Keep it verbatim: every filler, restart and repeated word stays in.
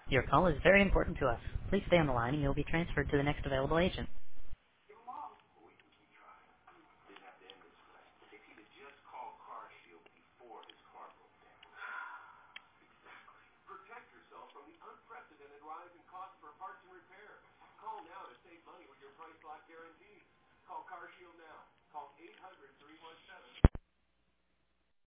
Your call is very important to us. Please stay on the line and you'll be transferred to the next available agent. Call now to save money with your price lock guarantee. Call CarShield now.